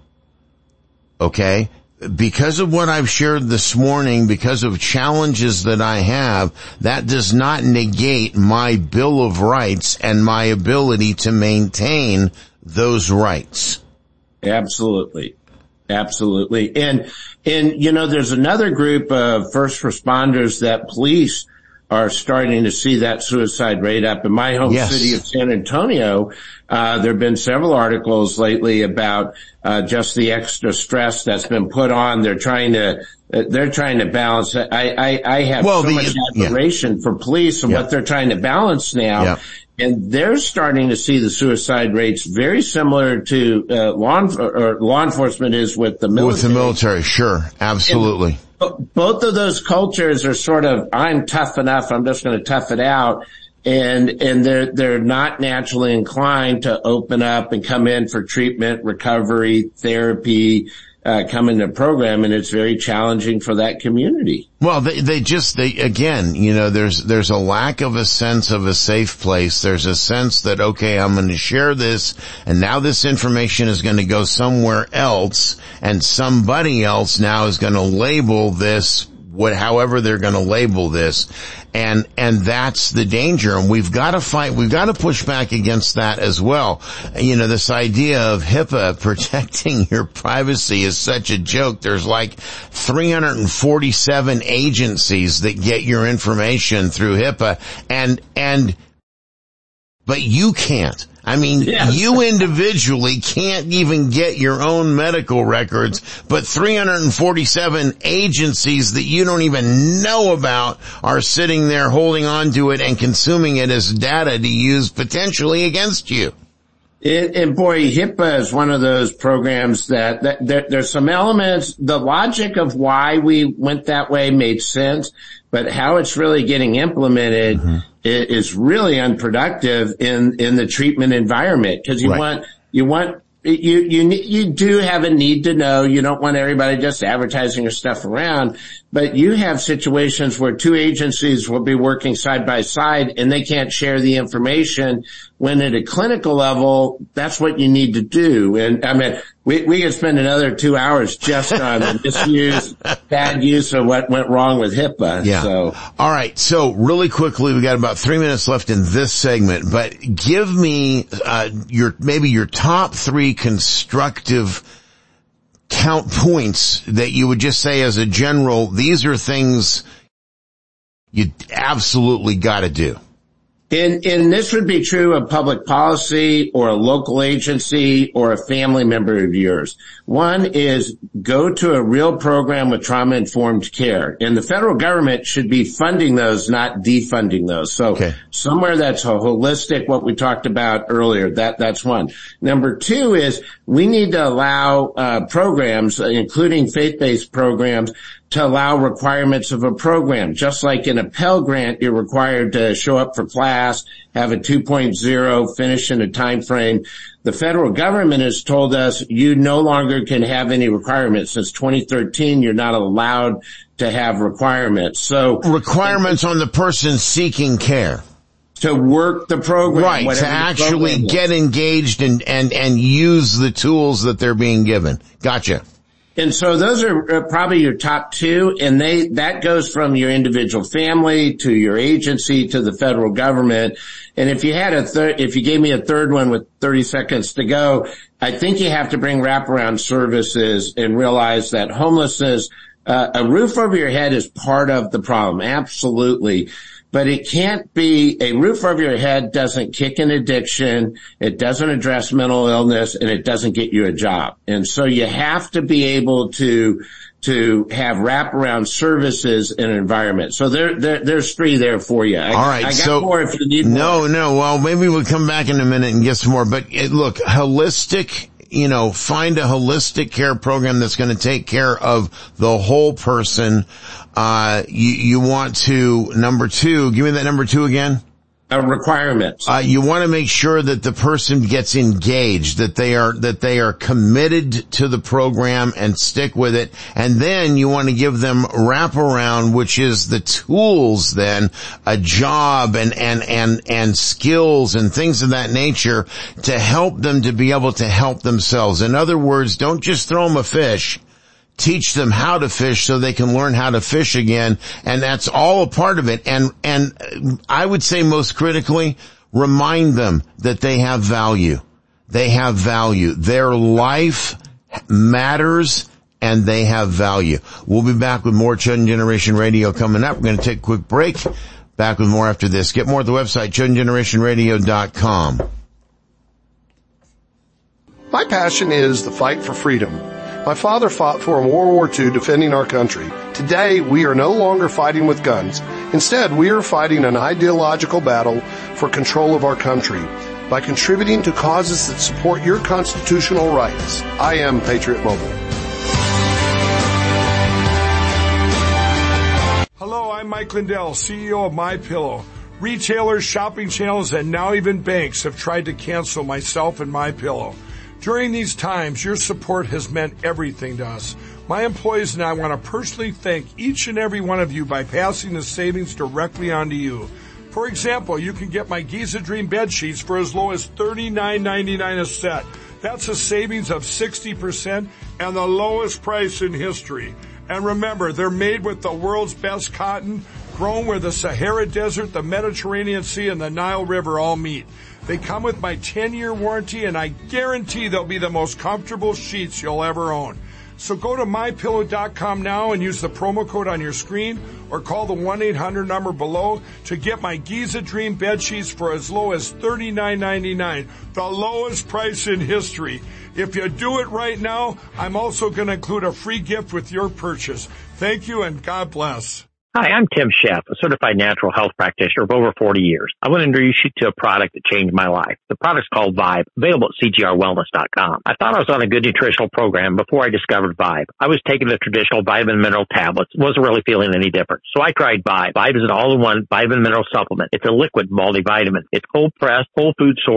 Okay? Because of what I've shared this morning, because of challenges that I have, that does not negate my Bill of Rights and my ability to maintain those rights. Absolutely. Absolutely. And, and, you know, there's another group of first responders that police are starting to see that suicide rate up. In my home yes. city of San Antonio, uh, there have been several articles lately about, uh, just the extra stress that's been put on. They're trying to, uh, they're trying to balance it. I, I, I have well, so the, much admiration yeah. for police and yeah. what they're trying to balance now. Yeah. And they're starting to see the suicide rates very similar to, uh, law, enf- or law enforcement is with the military. With the military, sure. Absolutely. And, both of those cultures are sort of, I'm tough enough, I'm just going to tough it out. And, and they're, they're not naturally inclined to open up and come in for treatment, recovery, therapy, uh, come into the program. And it's very challenging for that community. Well, they, they just, they, again, you know, there's, there's a lack of a sense of a safe place. There's a sense that, okay, I'm going to share this and now this information is going to go somewhere else and somebody else now is going to label this, what, however they're going to label this. And, and that's the danger. And we've got to fight, we've got to push back against that as well. You know, this idea of HIPAA protecting your privacy is such a joke. There's like three hundred forty-seven agencies that get your information through HIPAA and, and, but you can't. I mean, yes. you individually can't even get your own medical records, but three hundred forty-seven agencies that you don't even know about are sitting there holding on to it and consuming it as data to use potentially against you. It, and boy, HIPAA is one of those programs that, that there, there's some elements, the logic of why we went that way made sense, but how it's really getting implemented mm-hmm. is really unproductive in, in the treatment environment. Cause you right. want, you want you, you, you do have a need to know. You don't want everybody just advertising your stuff around, but you have situations where two agencies will be working side by side and they can't share the information, when at a clinical level, that's what you need to do. And I mean, we, we could spend another two hours just on misuse, bad use of what went wrong with HIPAA. Yeah. So. All right. So really quickly, we got about three minutes left in this segment, but give me, uh, your, maybe your top three constructive count points that you would just say as a general, these are things you absolutely got to do. And, and this would be true of public policy or a local agency or a family member of yours. One is go to a real program with trauma-informed care. And the federal government should be funding those, not defunding those. So okay. somewhere that's a holistic, what we talked about earlier, that, that's one. Number two is we need to allow, uh, programs, including faith-based programs, to allow requirements of a program. Just like in a Pell Grant, you're required to show up for class, have a two point oh, finish in a time frame. The federal government has told us you no longer can have any requirements. Since twenty thirteen, you're not allowed to have requirements. So requirements on the person seeking care. To work the program. Right, to actually get engaged and, and, and use the tools that they're being given. Gotcha. And so those are probably your top two, and they, that goes from your individual family to your agency to the federal government. And if you had a third, if you gave me a third one with thirty seconds to go, I think you have to bring wraparound services and realize that homelessness, uh, a roof over your head is part of the problem. Absolutely. But it can't be, a roof over your head doesn't kick an addiction, it doesn't address mental illness, and it doesn't get you a job. And so you have to be able to, to have wraparound services in an environment. So there, there there's three there for you. I, All right. I got so, more if you need no, more. No, well, maybe we'll come back in a minute and get some more. But it, look, holistic, you know, find a holistic care program that's going to take care of the whole person. Uh, you, you want to, number two, give me that number two again. Uh, requirements. Uh, you want to make sure that the person gets engaged, that they are, that they are committed to the program and stick with it. And then you want to give them wraparound, which is the tools then, a job and, and, and, and skills and things of that nature to help them to be able to help themselves. In other words, don't just throw them a fish. Teach them how to fish so they can learn how to fish again. And that's all a part of it. And, and I would say most critically, remind them that they have value. They have value. Their life matters and they have value. We'll be back with more Chosen Generation Radio coming up. We're going to take a quick break. Back with more after this. Get more at the website, chosen generation radio dot com. My passion is the fight for freedom. My father fought for in World War Two defending our country. Today, we are no longer fighting with guns. Instead, we are fighting an ideological battle for control of our country by contributing to causes that support your constitutional rights. I am Patriot Mobile. Hello, I'm Mike Lindell, C E O of MyPillow. Retailers, shopping channels, and now even banks have tried to cancel myself and MyPillow. During these times, your support has meant everything to us. My employees and I want to personally thank each and every one of you by passing the savings directly on to you. For example, you can get my Giza Dream bed sheets for as low as thirty-nine ninety-nine a set. That's a savings of sixty percent and the lowest price in history. And remember, they're made with the world's best cotton, grown where the Sahara Desert, the Mediterranean Sea, and the Nile River all meet. They come with my ten-year warranty, and I guarantee they'll be the most comfortable sheets you'll ever own. So go to my pillow dot com now and use the promo code on your screen or call the one eight hundred number below to get my Giza Dream bed sheets for as low as thirty-nine ninety-nine, the lowest price in history. If you do it right now, I'm also going to include a free gift with your purchase. Thank you and God bless. Hi, I'm Tim Sheff, a certified natural health practitioner of over forty years. I want to introduce you to a product that changed my life. The product's called Vibe, available at C G R wellness dot com. I thought I was on a good nutritional program before I discovered Vibe. I was taking the traditional vitamin mineral tablets, wasn't really feeling any different. So I tried Vibe. Vibe is an all-in-one vitamin mineral supplement. It's a liquid multivitamin. It's cold pressed, whole food sourced,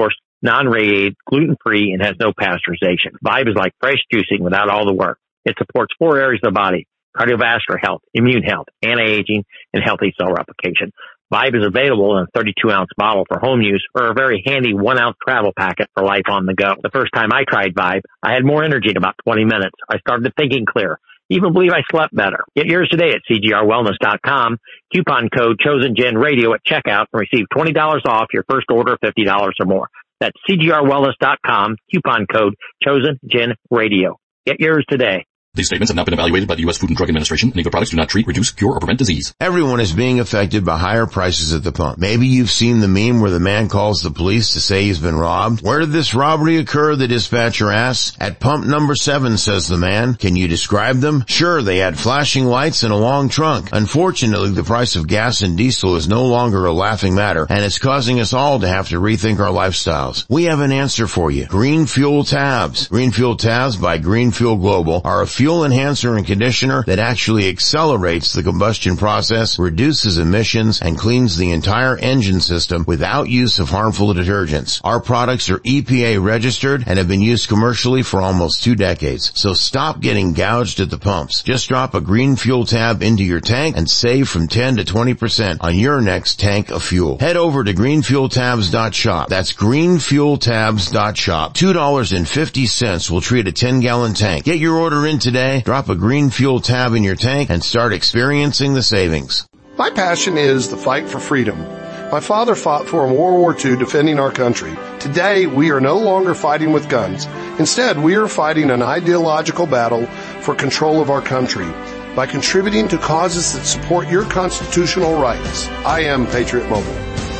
non-radiated, gluten-free, and has no pasteurization. Vibe is like fresh juicing without all the work. It supports four areas of the body: cardiovascular health, immune health, anti-aging, and healthy cell replication. Vibe is available in a thirty-two ounce bottle for home use or a very handy one ounce travel packet for life on the go. The first time I tried Vibe, I had more energy in about twenty minutes. I started thinking clear. Even believe I slept better. Get yours today at C G R wellness dot com. Coupon code ChosenGen Radio at checkout and receive twenty dollars off your first order of fifty dollars or more. That's C G R wellness dot com. Coupon code ChosenGen Radio. Get yours today. These statements have not been evaluated by the U S Food and Drug Administration. Any of the products do not treat, reduce, cure, or prevent disease. Everyone is being affected by higher prices at the pump. Maybe you've seen the meme where the man calls the police to say he's been robbed. Where did this robbery occur? The dispatcher asks. At pump number seven, says the man. Can you describe them? Sure, they had flashing lights and a long trunk. Unfortunately, the price of gas and diesel is no longer a laughing matter, and it's causing us all to have to rethink our lifestyles. We have an answer for you. Green Fuel Tabs. Green Fuel Tabs by Green Fuel Global are a fuel enhancer and conditioner that actually accelerates the combustion process, reduces emissions, and cleans the entire engine system without use of harmful detergents. Our products are E P A registered and have been used commercially for almost two decades. So stop getting gouged at the pumps. Just drop a Green Fuel Tab into your tank and save from ten to twenty percent on your next tank of fuel. Head over to green fuel tabs dot shop. That's green fuel tabs dot shop. two dollars and fifty cents will treat a ten gallon tank. Get your order in today. Drop a Green Fuel Tab in your tank and start experiencing the savings. My passion is the fight for freedom. My father fought for in World War Two defending our country. Today, we are no longer fighting with guns. Instead, we are fighting an ideological battle for control of our country by contributing to causes that support your constitutional rights. I am Patriot Mobile.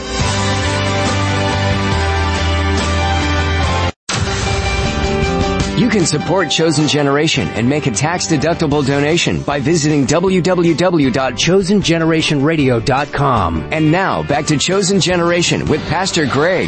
You can support Chosen Generation and make a tax-deductible donation by visiting w w w dot chosen generation radio dot com. And now, back to Chosen Generation with Pastor Greg.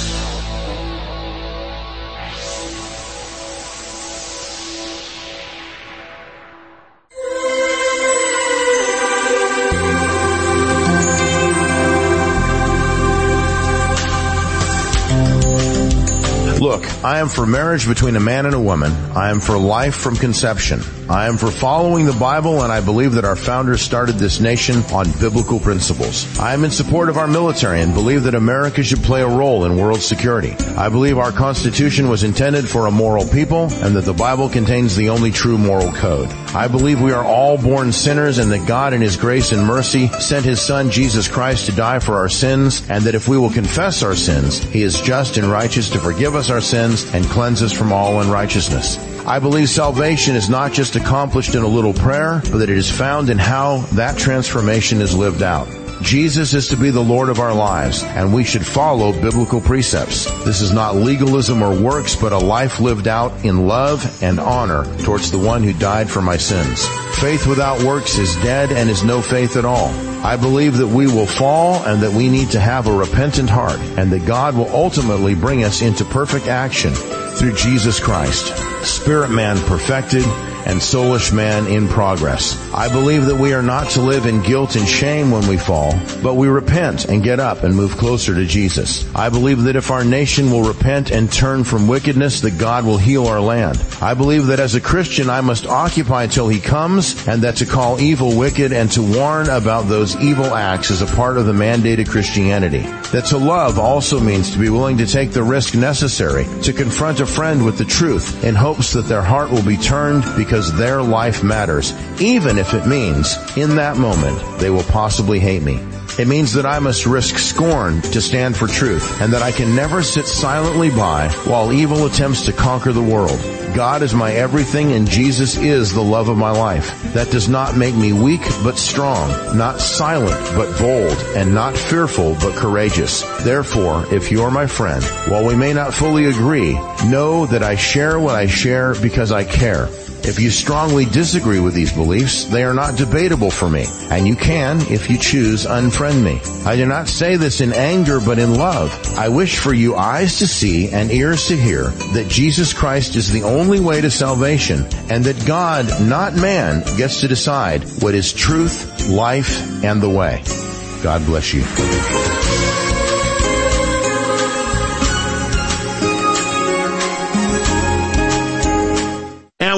Look, I am for marriage between a man and a woman. I am for life from conception. I am for following the Bible, and I believe that our founders started this nation on biblical principles. I am in support of our military and believe that America should play a role in world security. I believe our Constitution was intended for a moral people and that the Bible contains the only true moral code. I believe we are all born sinners and that God in His grace and mercy sent His Son Jesus Christ to die for our sins, and that if we will confess our sins, He is just and righteous to forgive us our sins and cleanse us from all unrighteousness. I believe salvation is not just accomplished in a little prayer, but that it is found in how that transformation is lived out. Jesus is to be the Lord of our lives, and we should follow biblical precepts. This is not legalism or works, but a life lived out in love and honor towards the one who died for my sins. Faith without works is dead and is no faith at all. I believe that we will fall and that we need to have a repentant heart, and that God will ultimately bring us into perfect action through Jesus Christ. Spirit man perfected and soulish man in progress. I believe that we are not to live in guilt and shame when we fall, but we repent and get up and move closer to Jesus. I believe that if our nation will repent and turn from wickedness, that God will heal our land. I believe that as a Christian, I must occupy till He comes, and that to call evil wicked and to warn about those evil acts is a part of the mandated Christianity. That to love also means to be willing to take the risk necessary to confront a friend with the truth in hopes that their heart will be turned because their life matters, even if it means in that moment they will possibly hate me. It means that I must risk scorn to stand for truth, and that I can never sit silently by while evil attempts to conquer the world. God is my everything, and Jesus is the love of my life. That does not make me weak but strong, not silent but bold, and not fearful but courageous. Therefore, if you are my friend, while we may not fully agree, know that I share what I share because I care. If you strongly disagree with these beliefs, they are not debatable for me, and you can, if you choose, unfriend me. I do not say this in anger, but in love. I wish for you eyes to see and ears to hear that Jesus Christ is the only way to salvation, and that God, not man, gets to decide what is truth, life, and the way. God bless you.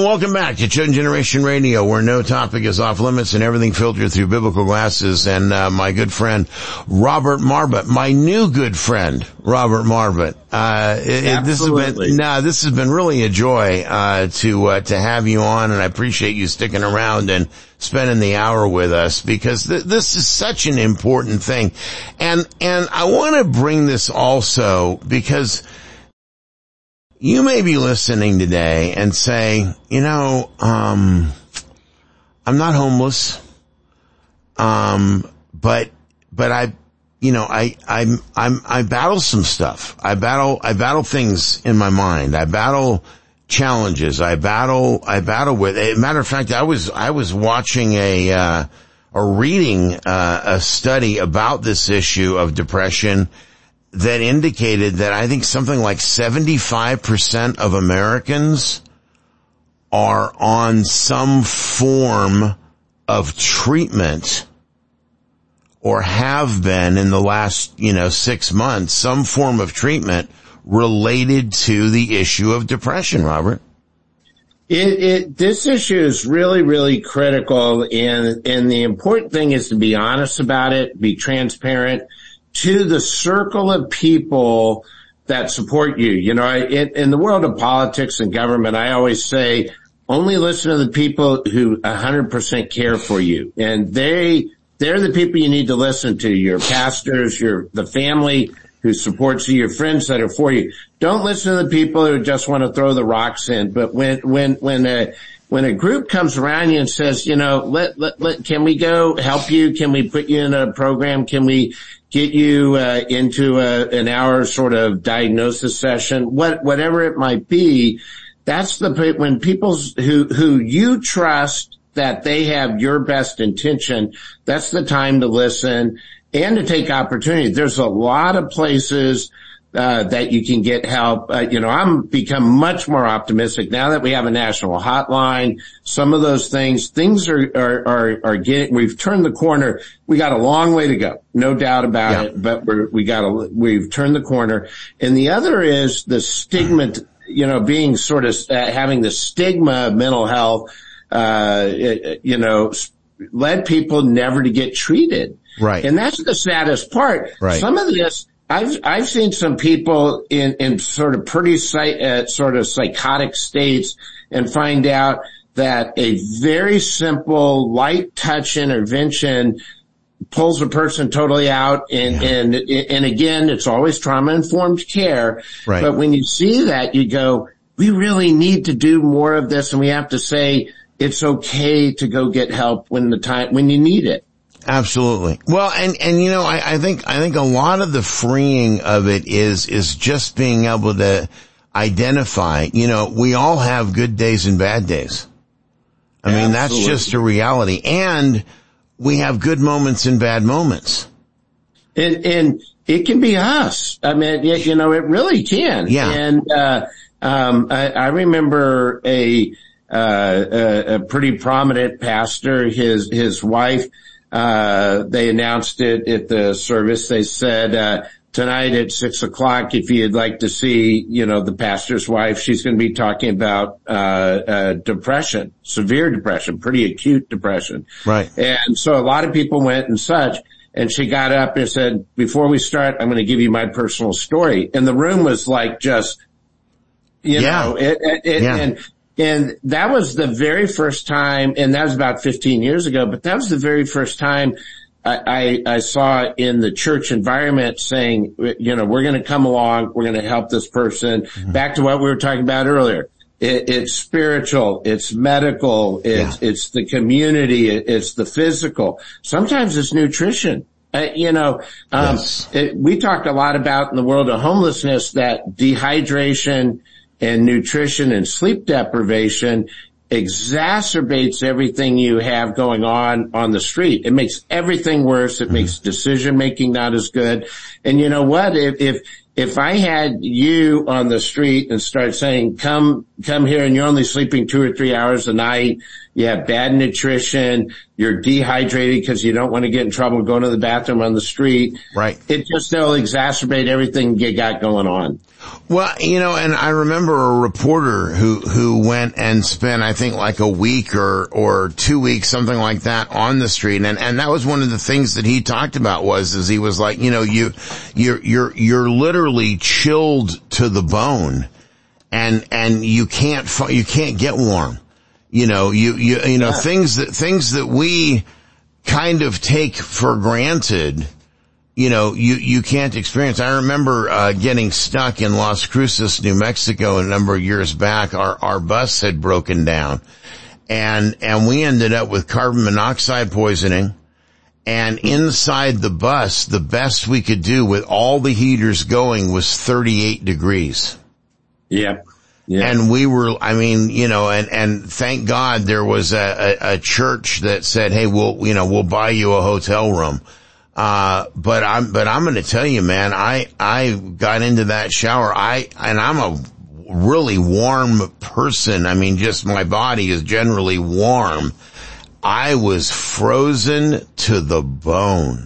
welcome back to Chosen Generation Radio, where no topic is off limits and everything filtered through biblical glasses. And uh, my good friend Robert Marbut, my new good friend Robert Marbut. Uh, it, it, this has been no, this has been really a joy uh, to uh, to have you on, and I appreciate you sticking around and spending the hour with us, because th- this is such an important thing. And and I want to bring this also because you may be listening today and say, you know, um, I'm not homeless, um, but, but I, you know, I, I'm, I'm, I battle some stuff. I battle, I battle things in my mind. I battle challenges. I battle, I battle with, as a matter of fact, I was, I was watching a, uh, or reading, uh, a study about this issue of depression that indicated that I think something like seventy-five percent of Americans are on some form of treatment, or have been in the last, you know, six months, some form of treatment related to the issue of depression, Robert. It, it, this issue is really, really critical, and, and the important thing is to be honest about it, be transparent to the circle of people that support you. You know, in, in the world of politics and government, I always say, only listen to the people who one hundred percent care for you. And they, they're the people you need to listen to, your pastors, your, the family who supports you, your friends that are for you. Don't listen to the people who just want to throw the rocks in. But when, when, when a, when a group comes around you and says, you know, let, let, let, can we go help you? Can we put you in a program? Can we get you, uh, into a, an hour sort of diagnosis session? What, whatever it might be, that's the, when people who, who you trust that they have your best intention, that's the time to listen and to take opportunity. There's a lot of places uh that you can get help. Uh, you know, I'm become much more optimistic now that we have a national hotline. Some of those things, things are, are, are, are getting, we've turned the corner. We got a long way to go. No doubt about yeah. it, but we're, we got a, we've turned the corner. And the other is the stigma, you know, being sort of uh, having the stigma of mental health, uh, it, you know, led people never to get treated. Right. And that's the saddest part. Right. Some of this, I've, I've seen some people in, in sort of pretty psych, uh, sort of psychotic states and find out that a very simple light touch intervention pulls a person totally out. And, yeah. and, and again, it's always trauma informed care. Right. But when you see that, you go, we really need to do more of this, and we have to say it's okay to go get help when the time, when you need it. Absolutely. Well, and, and you know, I, I think, I think a lot of the freeing of it is, is just being able to identify, you know, we all have good days and bad days. I mean, Absolutely. That's just a reality. And we have good moments and bad moments. And, and it can be us. I mean, you know, it really can. Yeah. And, uh, um, I, I remember a, uh, a, a pretty prominent pastor, his, his wife, Uh, they announced it at the service. They said, uh, tonight at six o'clock, if you'd like to see, you know, the pastor's wife, she's going to be talking about, uh, uh, depression, severe depression, pretty acute depression. Right. And so a lot of people went and such, and she got up and said, before we start, I'm going to give you my personal story. And the room was like just, you yeah. know, it, it, it yeah. and, And that was the very first time, and that was about fifteen years ago, but that was the very first time I, I, I saw in the church environment saying, you know, we're going to come along, we're going to help this person. Mm-hmm. Back to what we were talking about earlier. It, it's spiritual, it's medical, it's, yeah. it's the community, it, it's the physical. Sometimes it's nutrition. Uh, you know, um, yes. it, we talked a lot about in the world of homelessness that dehydration and nutrition and sleep deprivation exacerbates everything you have going on on the street. It makes everything worse. It mm-hmm. makes decision making not as good. And you know what? If, if, if I had you on the street and start saying, come, come here and you're only sleeping two or three hours a night, you have bad nutrition, you're dehydrated because you don't want to get in trouble going to the bathroom on the street. Right. It just will exacerbate everything you got going on. Well, you know, and I remember a reporter who, who went and spent, I think, like a week or, or two weeks, something like that on the street. And, and that was one of the things that he talked about was, is he was like, you know, you, you're, you're, you're literally chilled to the bone and, and you can't, you can't get warm. You know, you, you, you know, yeah. things that, things that we kind of take for granted, you know, you, you can't experience. I remember, uh, getting stuck in Las Cruces, New Mexico a number of years back. Our, our bus had broken down and, and we ended up with carbon monoxide poisoning. And inside the bus, the best we could do with all the heaters going was thirty-eight degrees. Yep. Yeah. And we were, I mean, you know, and, and thank God there was a, a, a church that said, hey, we'll, you know, we'll buy you a hotel room. Uh, but I'm, but I'm going to tell you, man, I, I got into that shower. I, and I'm a really warm person. I mean, just my body is generally warm. I was frozen to the bone.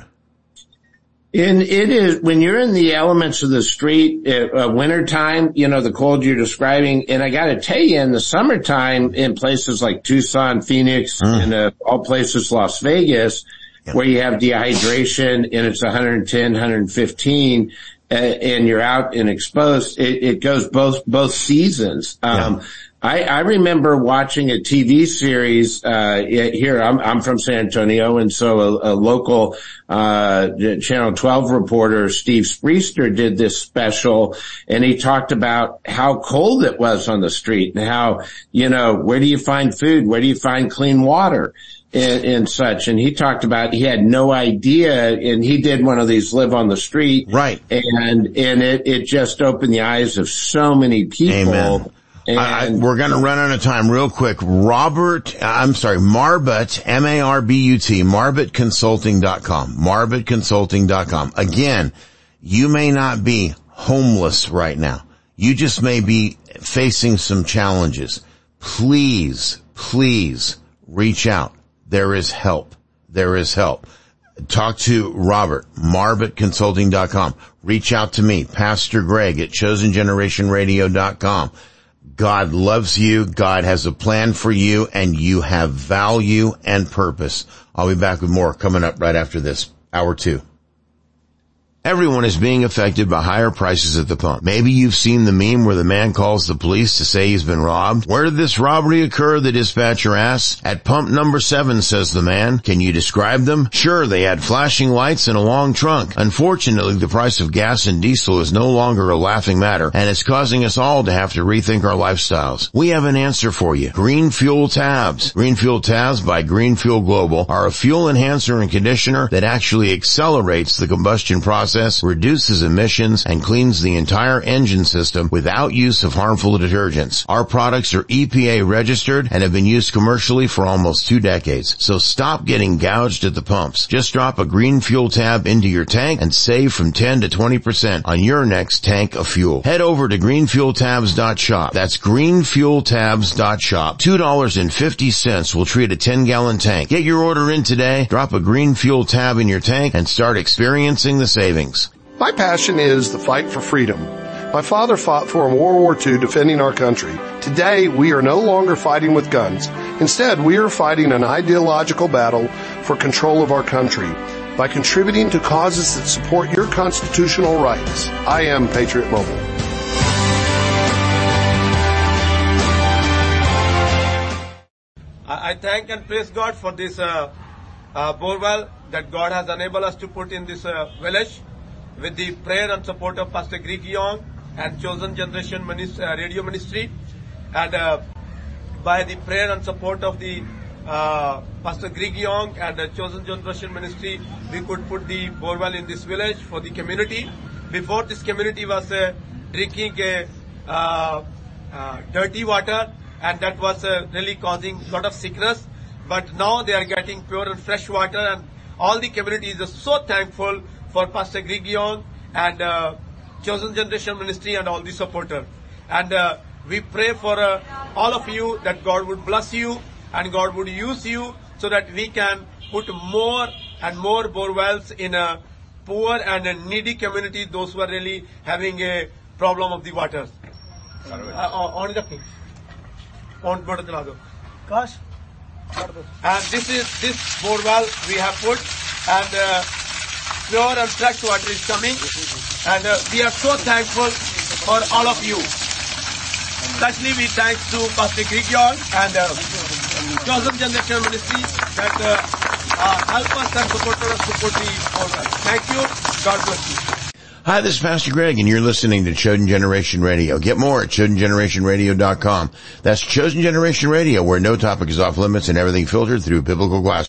And it is, when you're in the elements of the street, uh, wintertime, you know, the cold you're describing, and I gotta tell you, in the summertime, in places like Tucson, Phoenix, mm. and uh, all places, Las Vegas, yeah. where you have dehydration and it's one ten, one fifteen, uh, and you're out and exposed, it, it goes both, both seasons. Um, yeah. I, I remember watching a T V series, uh, here, I'm, I'm from San Antonio, and so a, a local, uh, Channel twelve reporter, Steve Spriester, did this special, and he talked about how cold it was on the street and how, you know, where do you find food? Where do you find clean water? And, and such. And he talked about, he had no idea, and he did one of these live on the street. Right. And, and it, it just opened the eyes of so many people. Amen. And I, I, we're going to run out of time real quick. Robert, I'm sorry, Marbut, M A R B U T, marbut consulting dot com, marbut consulting dot com. Again, you may not be homeless right now. You just may be facing some challenges. Please, please reach out. There is help. There is help. Talk to Robert, marbut consulting dot com. Reach out to me, Pastor Greg at chosen generation radio dot com. God loves you. God has a plan for you, and you have value and purpose. I'll be back with more coming up right after this. Hour two. Everyone is being affected by higher prices at the pump. Maybe you've seen the meme where the man calls the police to say he's been robbed. Where did this robbery occur? The dispatcher asks. At pump number seven, says the man. Can you describe them? Sure, they had flashing lights and a long trunk. Unfortunately, the price of gas and diesel is no longer a laughing matter, and it's causing us all to have to rethink our lifestyles. We have an answer for you. Green Fuel Tabs. Green Fuel Tabs by Green Fuel Global are a fuel enhancer and conditioner that actually accelerates the combustion process, reduces emissions, and cleans the entire engine system without use of harmful detergents. Our products are E P A registered and have been used commercially for almost two decades. So stop getting gouged at the pumps. Just drop a Green Fuel Tab into your tank and save from ten to twenty percent on your next tank of fuel. Head over to green fuel tabs dot shop. That's green fuel tabs dot shop. two dollars and fifty cents will treat a ten gallon tank. Get your order in today, drop a Green Fuel Tab in your tank, and start experiencing the savings. My passion is the fight for freedom. My father fought for in World War Two defending our country. Today, we are no longer fighting with guns. Instead, we are fighting an ideological battle for control of our country by contributing to causes that support your constitutional rights. I am Patriot Mobile. I thank and praise God for this uh, uh, borewell that God has enabled us to put in this uh, village, with the prayer and support of Pastor Greg Young and Chosen Generation Ministry, uh, Radio Ministry, and uh, by the prayer and support of the uh, Pastor Greg Young and uh, Chosen Generation Ministry, we could put the borewell in this village for the community. Before, this community was uh, drinking uh, uh, uh, dirty water, and that was uh, really causing a lot of sickness. But now they are getting pure and fresh water, and all the community is so thankful for Pastor Greg Young and uh, Chosen Generation Ministry and all the supporters. And uh, we pray for uh, all of you that God would bless you and God would use you so that we can put more and more borewells in a poor and a needy community, those who are really having a problem of the waters. Uh, on the thing. On motor chala do. Gosh. And this is this bore well we have put, and uh, pure and fresh water is coming, and uh, we are so thankful for all of you. Especially we thanks to Pastor Greg Young and uh, Chosen Generation Ministry that uh, uh, help us and support us support the program. Thank you. God bless you. Hi, this is Pastor Greg, and you're listening to Chosen Generation Radio. Get more at chosen generation radio dot com. That's Chosen Generation Radio, where no topic is off limits and everything filtered through biblical glass.